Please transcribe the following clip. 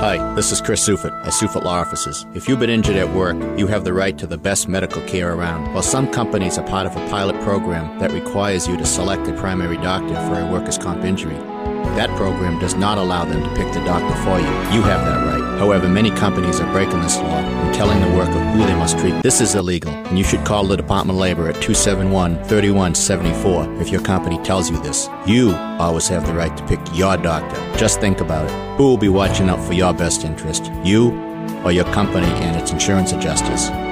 Hi, this is Chris Sufit at Sufit Law Offices. If you've been injured at work, you have the right to the best medical care around. While some companies are part of a pilot program that requires you to select a primary doctor for a workers' comp injury, that program does not allow them to pick the doctor for you. You have that right. However, many companies are breaking this law and telling the worker who they must treat. This is illegal, and you should call the Department of Labor at 271-3174 if your company tells you this. You always have the right to pick your doctor. Just think about it. Who will be watching out for your best interest? You or your company and its insurance adjusters?